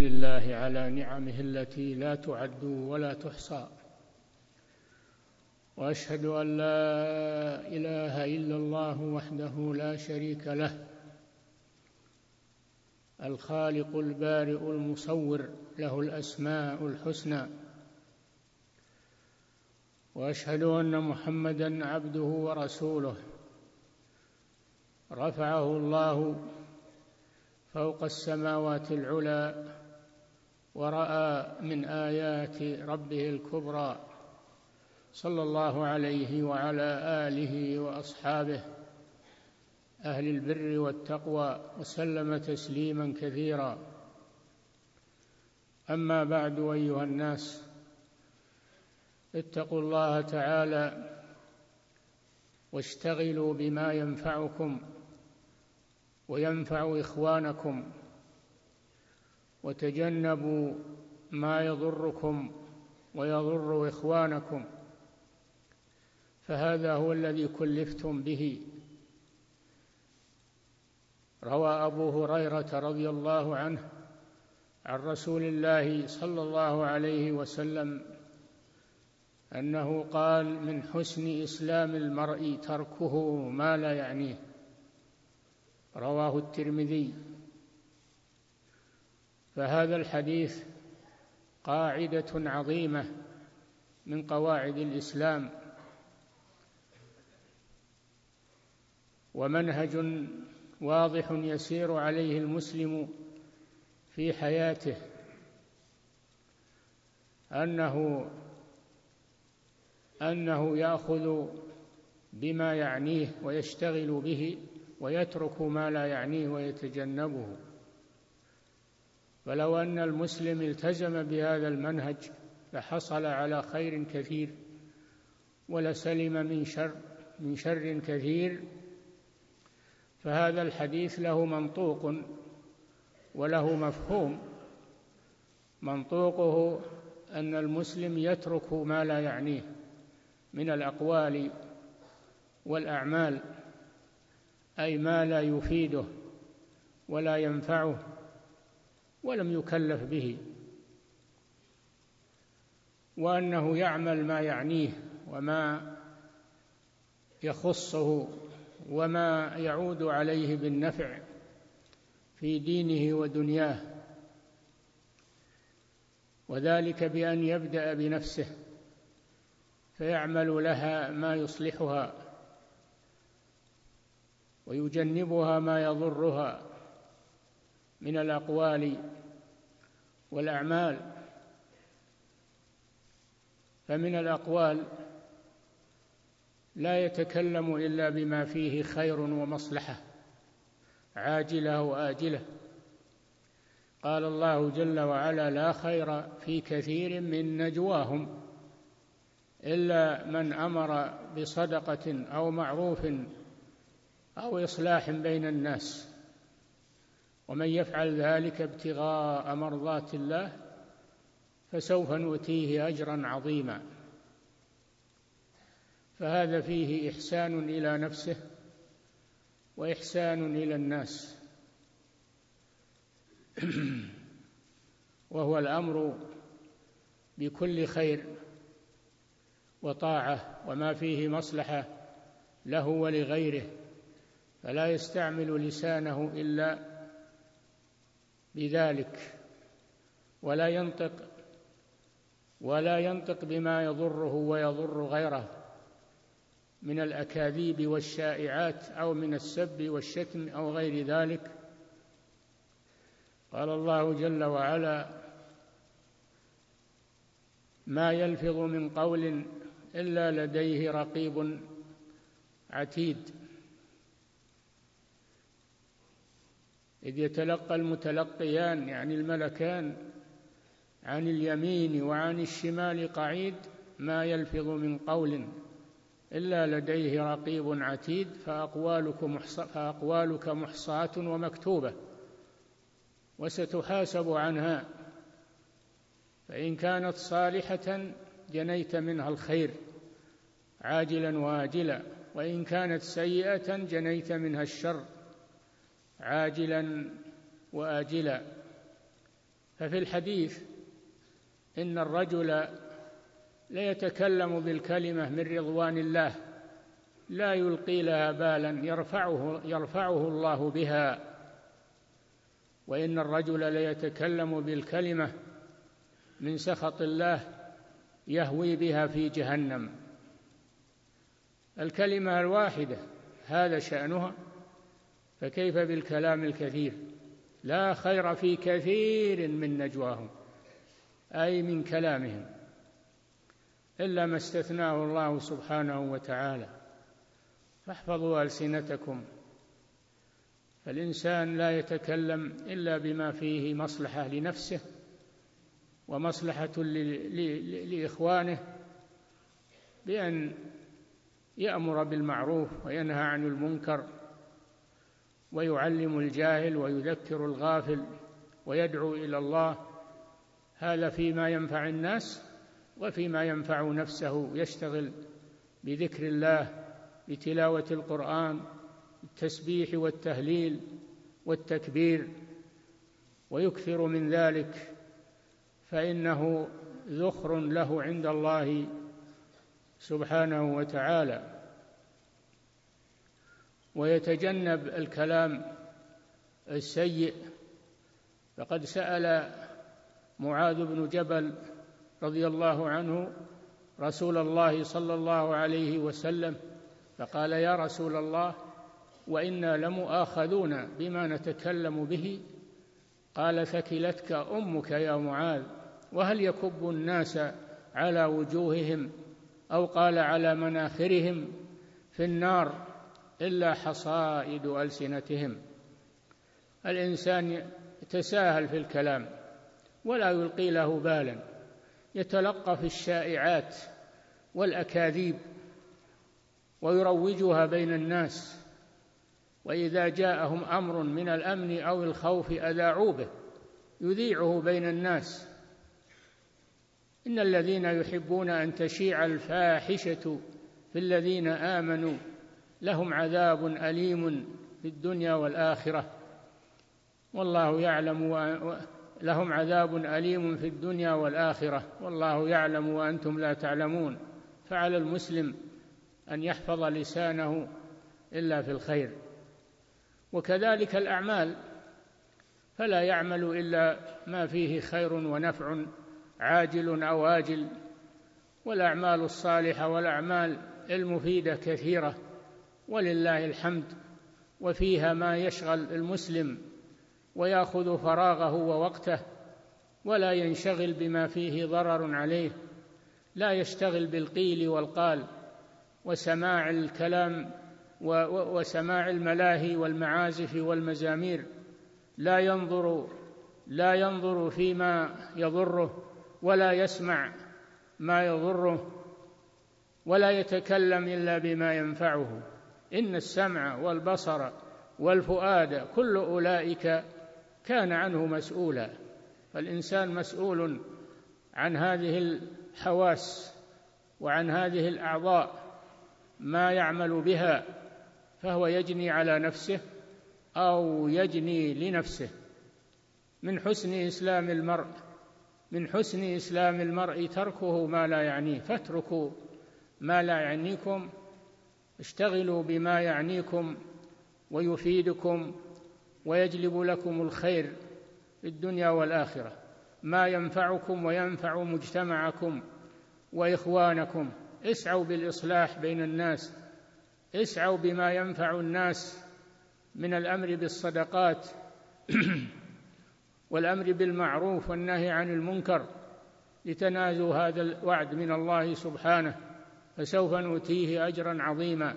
لله على نعمه التي لا تعد ولا تحصى، وأشهد أن لا إله إلا الله وحده لا شريك له، الخالق البارئ المصور، له الأسماء الحسنى. وأشهد أن محمدًا عبده ورسوله، رفعه الله فوق السماوات العلى، ورأى من آيات ربه الكبرى، صلى الله عليه وعلى آله وأصحابه أهل البر والتقوى، وسلم تسليمًا كثيرا. أما بعد، أيها الناس، اتقوا الله تعالى واشتغلوا بما ينفعكم وينفع إخوانكم، وتجنبوا ما يضركم ويضر إخوانكم، فهذا هو الذي كلفتم به. روى أبو هريرة رضي الله عنه عن رسول الله صلى الله عليه وسلم أنه قال: من حسن إسلام المرء تركه ما لا يعنيه. رواه الترمذي. فهذا الحديث قاعدة عظيمة من قواعد الإسلام، ومنهج واضح يسير عليه المسلم في حياته، أنه يأخذ بما يعنيه ويشتغل به، ويترك ما لا يعنيه ويتجنبه. فلو أن المسلم التزم بهذا المنهج لحصل على خير كثير، ولسلم من شر كثير. فهذا الحديث له منطوق وله مفهوم. منطوقه أن المسلم يترك ما لا يعنيه من الأقوال والأعمال، أي ما لا يفيده ولا ينفعه ولم يكلف به، وأنه يعمل ما يعنيه وما يخصه وما يعود عليه بالنفع في دينه ودنياه، وذلك بأن يبدأ بنفسه فيعمل لها ما يصلحها ويجنبها ما يضرها من الأقوال والأعمال. فمن الأقوال لا يتكلم إلا بما فيه خير ومصلحة عاجلة وآجلة. قال الله جل وعلا: لا خير في كثير من نجواهم إلا من أمر بصدقة أو معروف أو إصلاح بين الناس، ومن يفعل ذلك ابتغاء مرضات الله فسوف نؤتيه أجرا عظيما. فهذا فيه إحسان إلى نفسه وإحسان إلى الناس، وهو الأمر بكل خير وطاعة وما فيه مصلحة له ولغيره، فلا يستعمل لسانه إلا بذلك، ولا ينطق بما يضره ويضر غيره من الأكاذيب والشائعات أو من السب والشتم أو غير ذلك. قال الله جل وعلا: ما يلفظ من قول إلا لديه رقيب عتيد. إذ يتلقى المتلقيان، يعني الملكان، عن اليمين وعن الشمال قعيد، ما يلفظ من قول إلا لديه رقيب عتيد، فأقوالك محصاة ومكتوبة وستحاسب عنها، فإن كانت صالحة جنيت منها الخير عاجلا وآجلا، وإن كانت سيئة جنيت منها الشر عاجلا وآجلا. ففي الحديث إن الرجل ليتكلم بالكلمة من رضوان الله لا يلقي لها بالا يرفعه الله بها، وإن الرجل ليتكلم بالكلمة من سخط الله يهوي بها في جهنم. الكلمة الواحدة هذا شأنها، فكيف بالكلام الكثير؟ لا خير في كثير من نجواهم، أي من كلامهم، إلا ما استثناه الله سبحانه وتعالى. فاحفظوا ألسنتكم. فالإنسان لا يتكلم إلا بما فيه مصلحة لنفسه ومصلحة لإخوانه، بأن يأمر بالمعروف وينهى عن المنكر ويعلم الجاهل ويذكر الغافل ويدعو إلى الله، هذا فيما ينفع الناس وفيما ينفع نفسه. يشتغل بذكر الله، بتلاوة القرآن، التسبيح والتهليل والتكبير، ويكثر من ذلك، فإنه ذخر له عند الله سبحانه وتعالى. ويتجنب الكلام السيء. فقد سأل معاذ بن جبل رضي الله عنه رسول الله صلى الله عليه وسلم فقال: يا رسول الله، وإنا لمؤاخذون بما نتكلم به. قال: ثكلتك أمك يا معاذ، وهل يكب الناس على وجوههم أو قال على مناخرهم في النار إلا حصائد ألسنتهم. الإنسان يتساهل في الكلام ولا يلقي له بالا، يتلقف الشائعات والأكاذيب ويروجها بين الناس، وإذا جاءهم أمر من الأمن أو الخوف أذاعوا به، يذيعه بين الناس. إن الذين يحبون أن تشيع الفاحشة في الذين آمنوا لهم عذاب أليم في الدنيا والآخرة، والله يعلم لهم عذاب أليم في الدنيا والآخرة والله يعلم وأنتم لا تعلمون. فعلى المسلم أن يحفظ لسانه إلا في الخير. وكذلك الأعمال، فلا يعمل إلا ما فيه خير ونفع عاجل أو آجل. والأعمال الصالحة والأعمال المفيدة كثيرة ولله الحمد، وفيها ما يشغل المسلم ويأخذ فراغه ووقته، ولا ينشغل بما فيه ضرر عليه، لا يشتغل بالقيل والقال وسماع الكلام وسماع الملاهي والمعازف والمزامير، لا ينظر فيما يضره ولا يسمع ما يضره، ولا يتكلم إلا بما ينفعه. إن السمع والبصر والفؤاد كل أولئك كان عنه مسؤولا. فالإنسان مسؤول عن هذه الحواس وعن هذه الأعضاء ما يعمل بها، فهو يجني على نفسه أو يجني لنفسه. من حسن إسلام المرء تركه ما لا يعنيه. فاتركوا ما لا يعنيكم، اشتغلوا بما يعنيكم ويفيدكم ويجلب لكم الخير في الدنيا والآخرة، ما ينفعكم وينفع مجتمعكم وإخوانكم. اسعوا بالإصلاح بين الناس، اسعوا بما ينفع الناس من الأمر بالصدقات والأمر بالمعروف والنهي عن المنكر، لتنالوا هذا الوعد من الله سبحانه، فسوف نؤتيه أجرا عظيما.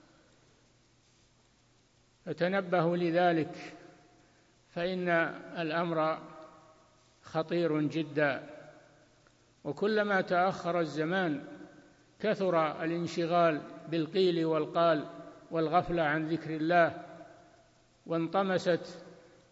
فتنبهوا لذلك، فإن الأمر خطير جدا. وكلما تأخر الزمان كثر الانشغال بالقيل والقال والغفلة عن ذكر الله، وانطمست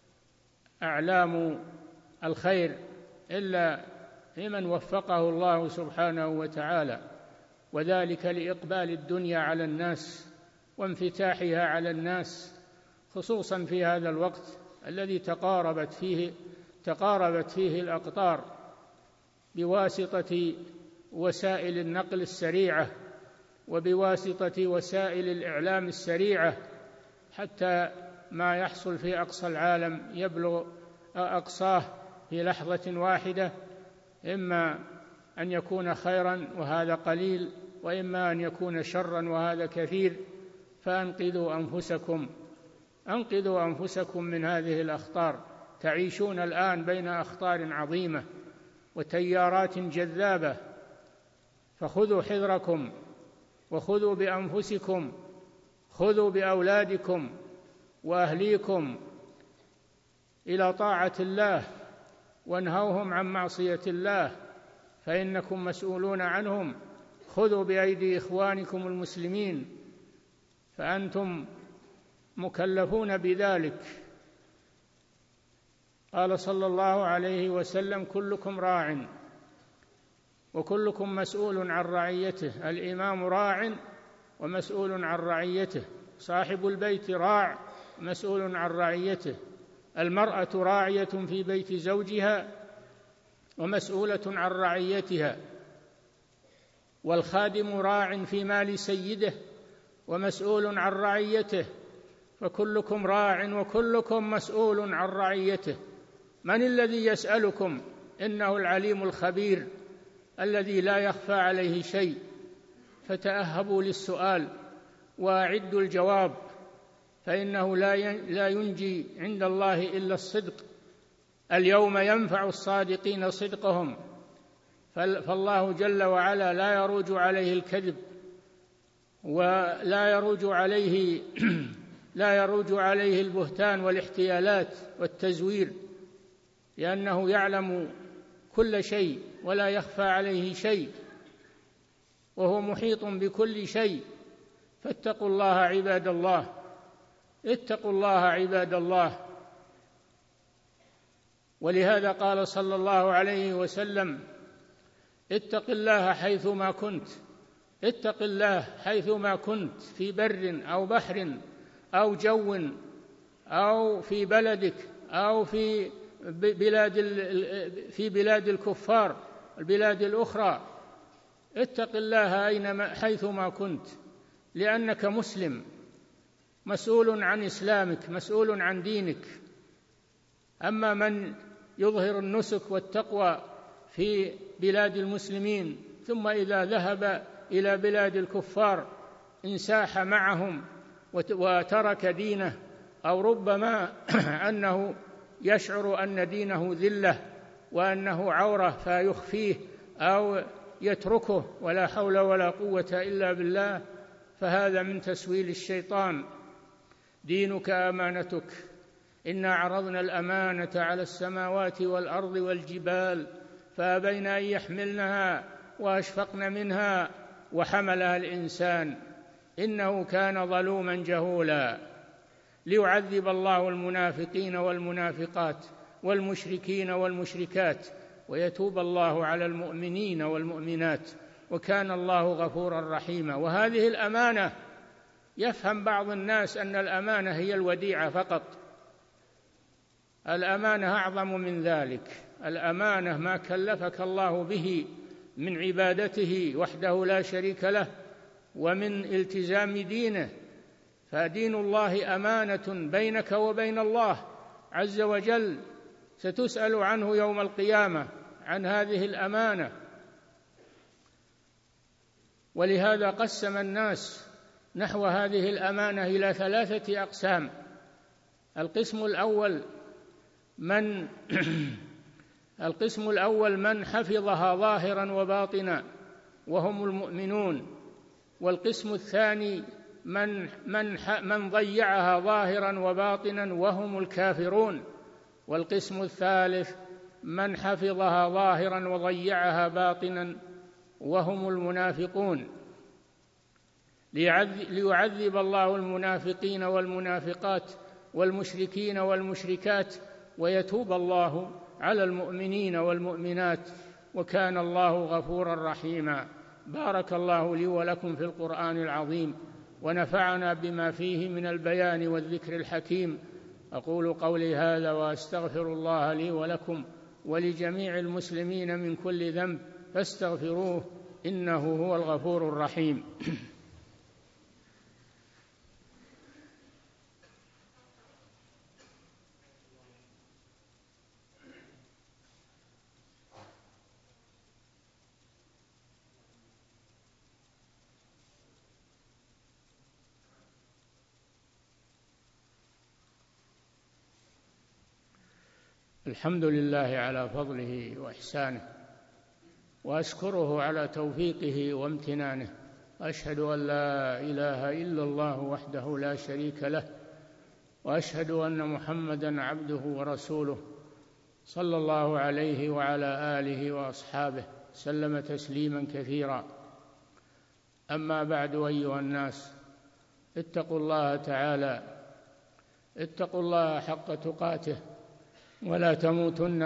أعلام الخير إلا لمن وفقه الله سبحانه وتعالى، وذلك لإقبال الدنيا على الناس وانفتاحها على الناس، خصوصا في هذا الوقت الذي تقاربت فيه الأقطار بواسطة وسائل النقل السريعة وبواسطة وسائل الإعلام السريعة، حتى ما يحصل في أقصى العالم يبلغ أقصاه في لحظة واحدة، إما أن يكون خيرا وهذا قليل، وإما أن يكون شرا وهذا كثير. فأنقذوا أنفسكم من هذه الأخطار. تعيشون الآن بين أخطار عظيمة وتيارات جذابة، فخذوا حذركم وخذوا بأنفسكم، خذوا بأولادكم وأهليكم إلى طاعة الله وانهوهم عن معصية الله، فإنكم مسؤولون عنهم. خذوا بأيدي إخوانكم المسلمين، فأنتم مكلفون بذلك. قال صلى الله عليه وسلم: كلكم راع وكلكم مسؤول عن رعيته. الإمام راع ومسؤول عن رعيته، صاحب البيت راع مسؤول عن رعيته، المرأة راعية في بيت زوجها ومسؤولة عن رعيتها، والخادم راع في مال سيده ومسؤول عن رعيته، فكلكم راع وكلكم مسؤول عن رعيته. من الذي يسألكم؟ إنه العليم الخبير الذي لا يخفى عليه شيء. فتأهبوا للسؤال وأعدوا الجواب، فإنه لا ينجي عند الله إلا الصدق. اليوم ينفع الصادقين صدقهم، فالله جل وعلا لا يروج عليه الكذب ولا يروج عليه البهتان والاحتيالات والتزوير، لأنه يعلم كل شيء ولا يخفى عليه شيء، وهو محيط بكل شيء. فاتقوا الله عباد الله، اتقوا الله عباد الله. ولهذا قال صلى الله عليه وسلم: اتق الله حيثما كنت، اتق الله حيثما كنت، في بر أو بحر أو جو أو في بلدك أو في بلاد الكفار البلاد الأخرى. اتق الله حيثما كنت، لأنك مسلم مسؤول عن إسلامك، مسؤول عن دينك. أما من يظهر النسك والتقوى في بلاد المسلمين ثم إذا ذهب إلى بلاد الكفار انساح معهم وترك دينه، أو ربما أنه يشعر أن دينه ذلة وأنه عورة فيخفيه أو يتركه، ولا حول ولا قوة إلا بالله، فهذا من تسويل الشيطان. دينك أمانتك. إنا عرضنا الأمانة على السماوات والأرض والجبال فأبين أن يحملنها وأشفقن منها وحملها الإنسان إنه كان ظلوما جهولا. ليعذب الله المنافقين والمنافقات والمشركين والمشركات ويتوب الله على المؤمنين والمؤمنات، وكان الله غفورا رحيما. وهذه الأمانة، يفهم بعض الناس أن الأمانة هي الوديعة فقط. الأمانة أعظم من ذلك. الأمانة ما كلفك الله به من عبادته وحده لا شريك له ومن التزام دينه. فدين الله أمانة بينك وبين الله عز وجل، ستسأل عنه يوم القيامة عن هذه الأمانة. ولهذا قسم الناس نحو هذه الأمانة إلى 3 أقسام. القسم الأول من حفظها ظاهرا وباطنا وهم المؤمنون، والقسم الثاني من ضيعها ظاهرا وباطنا وهم الكافرون، والقسم الثالث من حفظها ظاهرا وضيعها باطنا وهم المنافقون. ليعذب الله المنافقين والمنافقات والمشركين والمشركات ويتوب الله على المؤمنين والمؤمنات، وكان الله غفورا رحيما. بارك الله لي ولكم في القرآن العظيم، ونفعنا بما فيه من البيان والذكر الحكيم، أقول قولي هذا وأستغفر الله لي ولكم ولجميع المسلمين من كل ذنب فاستغفروه إنه هو الغفور الرحيم. الحمد لله على فضله وإحسانه، وأشكره على توفيقه وامتنانه، وأشهد أن لا إله إلا الله وحده لا شريك له، وأشهد أن محمدًا عبده ورسوله صلى الله عليه وعلى آله وأصحابه سلم تسليمًا كثيرا. أما بعد، أيها الناس، اتقوا الله تعالى، اتقوا الله حق تقاته، ولا تموتن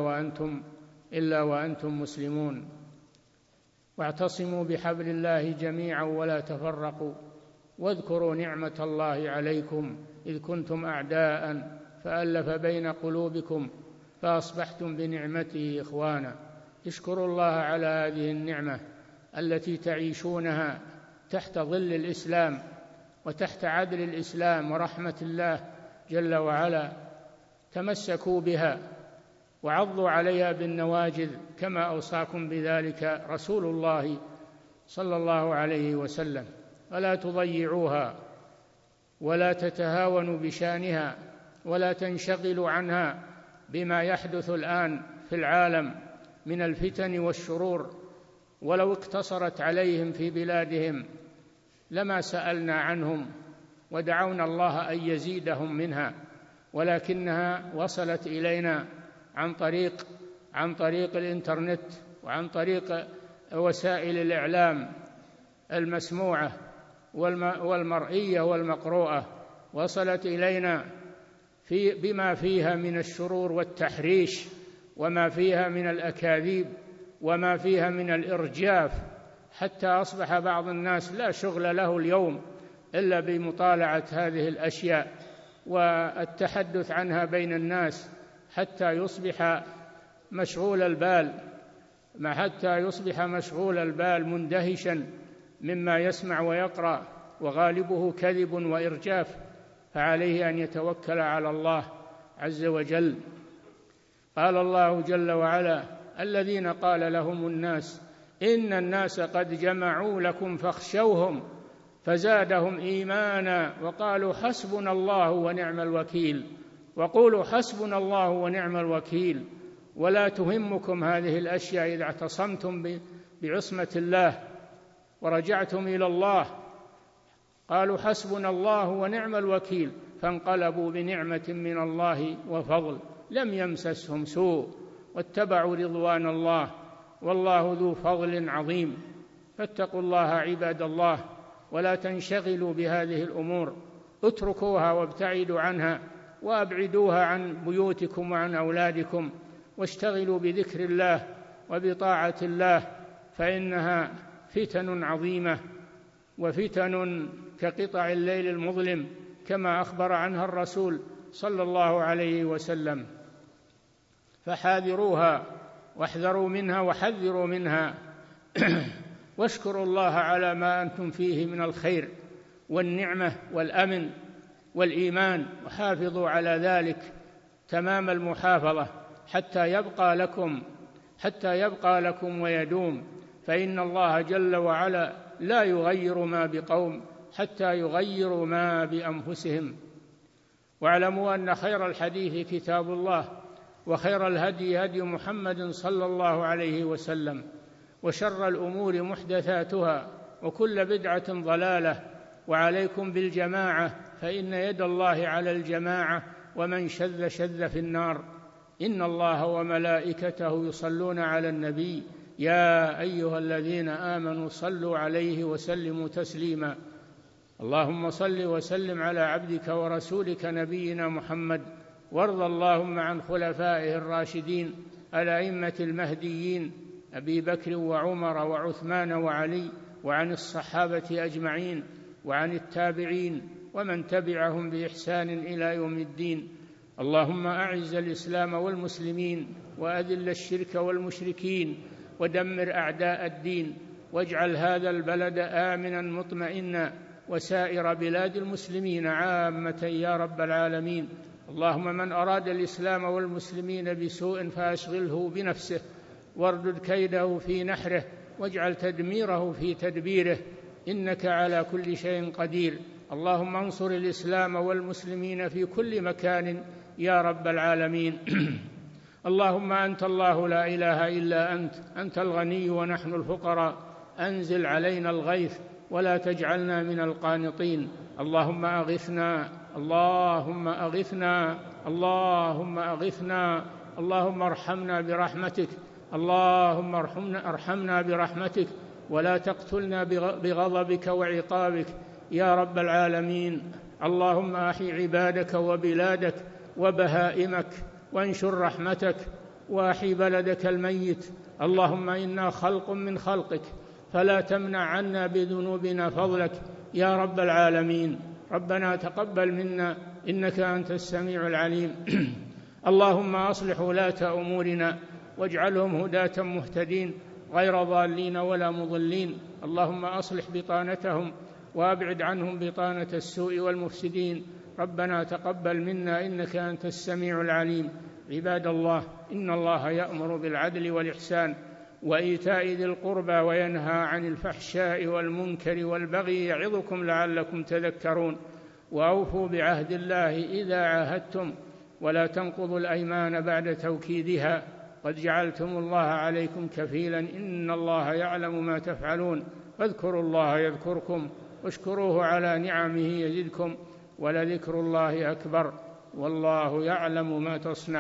إلا وأنتم مسلمون، واعتصموا بحبل الله جميعا ولا تفرقوا، واذكروا نعمة الله عليكم إذ كنتم أعداء فألف بين قلوبكم فأصبحتم بنعمته إخوانا. اشكروا الله على هذه النعمة التي تعيشونها تحت ظل الإسلام وتحت عدل الإسلام ورحمة الله جل وعلا. تمسكوا بها وعضوا عليها بالنواجذ كما أوصاكم بذلك رسول الله صلى الله عليه وسلم، ولا تضيعوها ولا تتهاونوا بشأنها ولا تنشغلوا عنها بما يحدث الآن في العالم من الفتن والشرور. ولو اقتصرت عليهم في بلادهم لما سألنا عنهم ودعونا الله أن يزيدهم منها، ولكنها وصلت إلينا عن طريق الإنترنت وعن طريق وسائل الإعلام المسموعة والمرئية والمقروءة، وصلت إلينا بما فيها من الشرور والتحريش، وما فيها من الأكاذيب، وما فيها من الإرجاف، حتى أصبح بعض الناس لا شغل له اليوم إلا بمطالعة هذه الأشياء والتحدث عنها بين الناس، حتى يصبح مشغول البال مندهشا مما يسمع ويقرأ، وغالبه كذب وإرجاف. فعليه أن يتوكل على الله عز وجل. قال الله جل وعلا: الذين قال لهم الناس إن الناس قد جمعوا لكم فاخشوهم فزادهم إيمانا وقالوا حسبنا الله ونعم الوكيل. وقولوا حسبنا الله ونعم الوكيل، ولا تهمكم هذه الأشياء إذا اعتصمتم بعصمة الله ورجعتم إلى الله. قالوا حسبنا الله ونعم الوكيل، فانقلبوا بنعمة من الله وفضل لم يمسسهم سوء واتبعوا رضوان الله، والله ذو فضل عظيم. فاتقوا الله عباد الله، ولا تنشغلوا بهذه الأمور، اتركوها وابتعدوا عنها وأبعدوها عن بيوتكم وعن أولادكم، واشتغلوا بذكر الله وبطاعة الله، فإنها فتن عظيمة وفتن كقطع الليل المظلم كما أخبر عنها الرسول صلى الله عليه وسلم. فحاذروها واحذروا منها وحذروا منها واشكروا الله على ما أنتم فيه من الخير والنعمة والأمن والإيمان، وحافظوا على ذلك تمام المحافظة حتى يبقى لكم ويدوم، فإن الله جل وعلا لا يغير ما بقوم حتى يغيروا ما بأنفسهم. واعلموا أن خير الحديث كتاب الله، وخير الهدي هدي محمد صلى الله عليه وسلم، وشر الأمور محدثاتها، وكل بدعة ضلالة. وعليكم بالجماعة، فإن يد الله على الجماعة، ومن شذ في النار. إن الله وملائكته يصلون على النبي يا أيها الذين آمنوا صلوا عليه وسلموا تسليما. اللهم صل وسلم على عبدك ورسولك نبينا محمد، وارض اللهم عن خلفائه الراشدين الأئمة المهديين أبي بكر وعمر وعثمان وعلي، وعن الصحابة أجمعين، وعن التابعين ومن تبعهم بإحسان إلى يوم الدين. اللهم أعز الإسلام والمسلمين وأذل الشرك والمشركين ودمر أعداء الدين، واجعل هذا البلد آمنا مطمئنا وسائر بلاد المسلمين عامة يا رب العالمين. اللهم من أراد الإسلام والمسلمين بسوء فأشغله بنفسه واردد كيده في نحره واجعل تدميره في تدبيره، إنك على كل شيء قدير. اللهم انصر الإسلام والمسلمين في كل مكان يا رب العالمين. اللهم أنت الله لا إله إلا أنت الغني ونحن الفقراء، أنزل علينا الغيث ولا تجعلنا من القانطين. اللهم أغثنا، اللهم أغثنا، اللهم أغثنا، اللهم ارحمنا برحمتك، اللهم ارحمنا برحمتك ولا تقتلنا بغضبك وعقابك يا رب العالمين. اللهم أحي عبادك وبلادك وبهائمك وانشر رحمتك وأحي بلدك الميت. اللهم إنا خلق من خلقك فلا تمنع عنا بذنوبنا فضلك يا رب العالمين. ربنا تقبل منا إنك أنت السميع العليم. اللهم أصلح ولاة أمورنا واجعلهم هداة مهتدين غير ضالين ولا مضلين. اللهم أصلح بطانتهم وأبعد عنهم بطانة السوء والمفسدين. ربنا تقبل منا إنك أنت السميع العليم. عباد الله، إن الله يأمر بالعدل والإحسان وإيتاء ذي القربى وينهى عن الفحشاء والمنكر والبغي يعظكم لعلكم تذكرون. وأوفوا بعهد الله إذا عاهدتم ولا تنقضوا الأيمان بعد توكيدها، قد جعلتم الله عليكم كفيلا إن الله يعلم ما تفعلون. فاذكروا الله يذكركم واشكروه على نعمه يزدكم ولذكر الله أكبر والله يعلم ما تصنعون.